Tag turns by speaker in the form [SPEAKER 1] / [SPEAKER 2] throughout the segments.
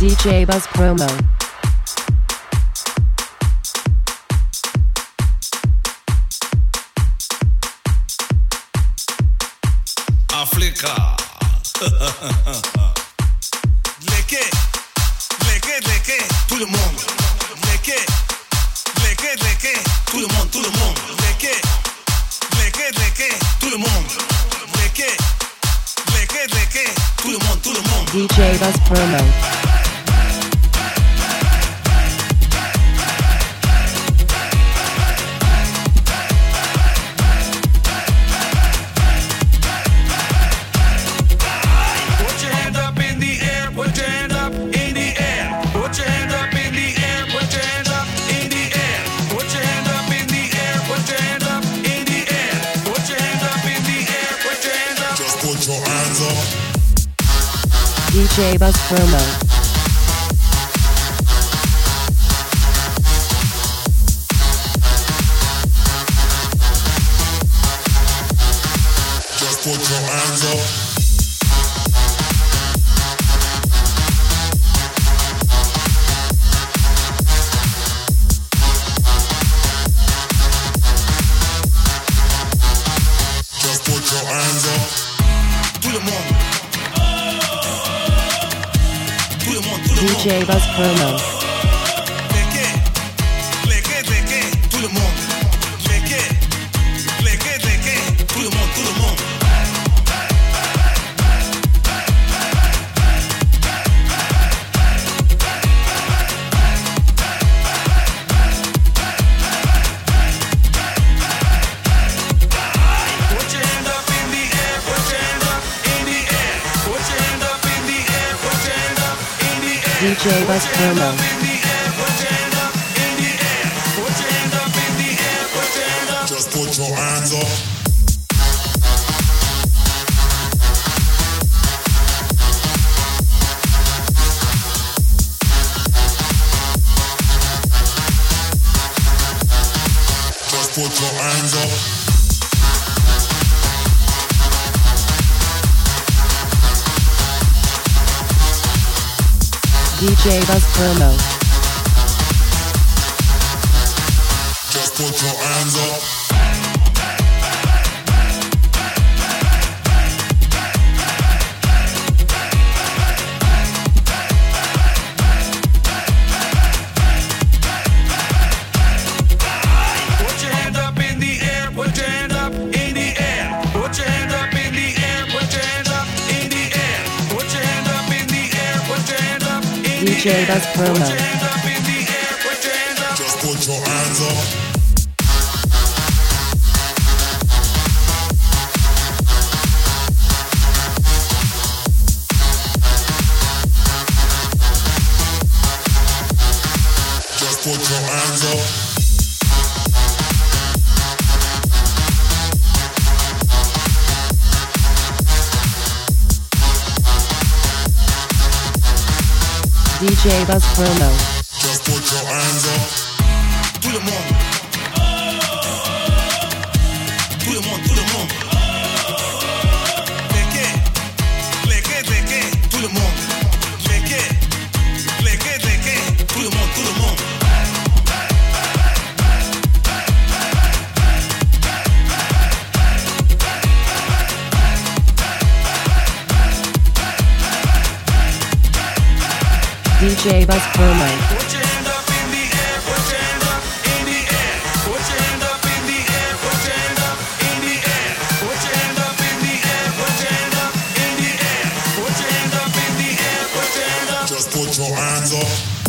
[SPEAKER 1] DJ Buzz Promo.
[SPEAKER 2] Africa. Leke, tout le monde. Leke, tout le monde, tout le monde. Leke, tout le monde. Leke, tout le monde, tout le monde.
[SPEAKER 1] DJ Buzz Promo. DJ Buzz Promo.
[SPEAKER 3] Just put your hands up. Just put your hands up.
[SPEAKER 2] Tout le monde.
[SPEAKER 1] DJ Buzz Promo.
[SPEAKER 2] Tout le monde. Tout le monde, tout le monde.
[SPEAKER 1] DJ Buzz Promo.
[SPEAKER 3] Just put your hands up. Just put your hands up.
[SPEAKER 1] DJ Buzz Promo.
[SPEAKER 3] Just put your hands up.
[SPEAKER 2] Put your hand up in the air, put your hand up in the air. Put your hand up in the air, put your hand up in the air. Put your hand up in the air, put your hand up in the air.
[SPEAKER 1] DJ Buzz Promo.
[SPEAKER 3] Just put your hands up. Just put your hands up.
[SPEAKER 1] DJ Buzz Promo.
[SPEAKER 3] Just put your hands up.
[SPEAKER 2] Tout le monde. Tout le monde, tout le monde. Tout le monde. Tout le monde, tout le monde.
[SPEAKER 1] DJ Buzz Promo.
[SPEAKER 2] Put your hand up in the air, put your hand up in the air. Put your hand up in the air, put your hand up in the air. Put your hand up in the air, put your hand up in the air. Put your hand up in the air, put your hand up.
[SPEAKER 3] Just put your hands up.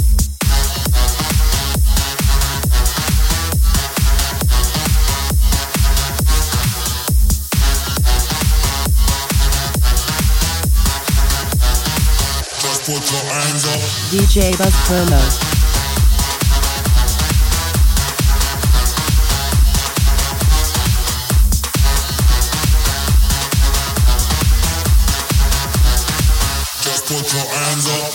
[SPEAKER 3] Just put your hands up.
[SPEAKER 1] DJ Buzz Promo.
[SPEAKER 3] Just put your hands up.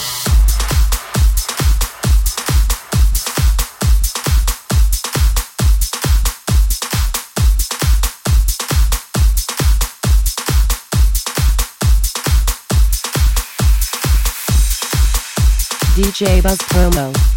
[SPEAKER 1] DJ Buzz Promo.